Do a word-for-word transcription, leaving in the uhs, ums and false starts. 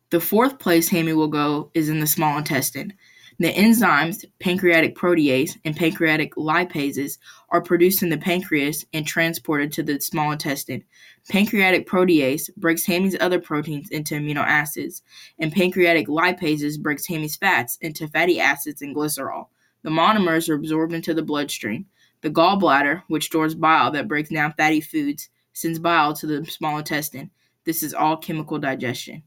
The fourth place Hammy will go is in the small intestine. The enzymes pancreatic protease and pancreatic lipases are produced in the pancreas and transported to the small intestine. Pancreatic protease breaks Hammy's other proteins into amino acids, and pancreatic lipases breaks Hammy's fats into fatty acids and glycerol. The monomers are absorbed into the bloodstream. The gallbladder, which stores bile that breaks down fatty foods, sends bile to the small intestine. This is all chemical digestion.